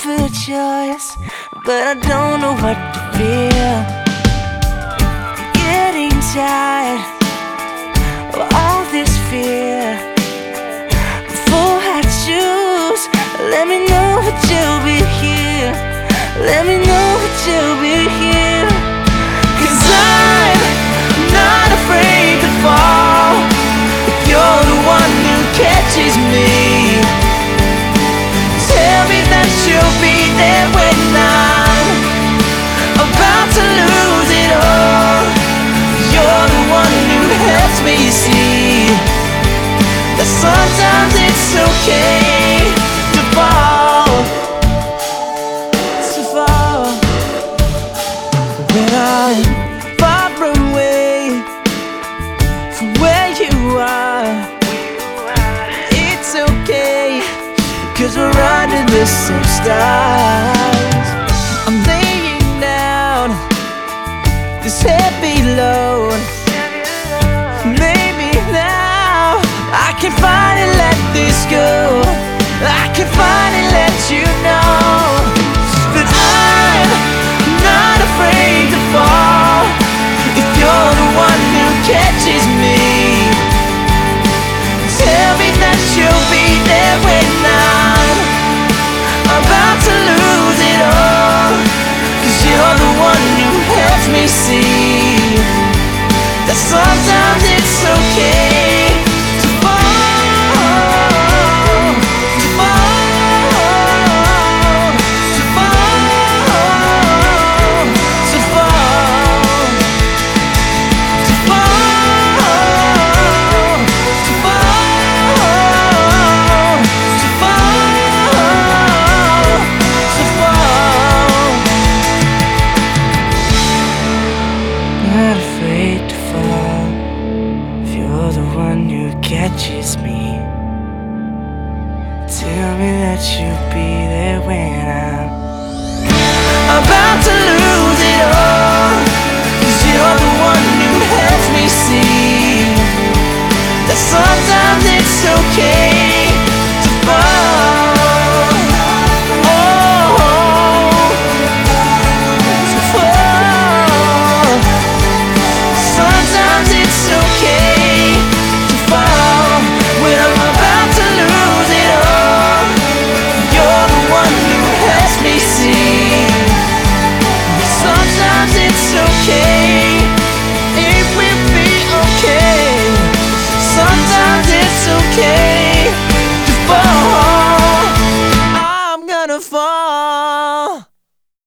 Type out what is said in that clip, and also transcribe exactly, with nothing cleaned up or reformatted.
feel choice, but I don't know what to feel. Getting tired of all this fear. Before I choose, let me know that you'll be here. Let me know that you'll be here. 'Cause I'm not afraid to fall if you're the one who catches me. Tell me that you'll be there when I'm about to lose it all. You're the one who helps me see that sometimes it's okay to fall, to fall. When I'm far away from where you are, it's okay, 'cause we're under the same stars. I'm laying down this heavy load. Maybe now I can finally let this go. I can finally let you know that I'm not afraid to fall if you're the one who catches me. Tell me that you'll be there when I'm about to lose it all. 'Cause you're the one who helps me see that sometimes it's okay to fall, to fall, to fall, to fall, to fall, to fall, to fall, to fall. Not afraid to fall if you're the one who catches me. Tell me that you'll be there when I'm about to lose it all. 'Cause you're the one who helps me see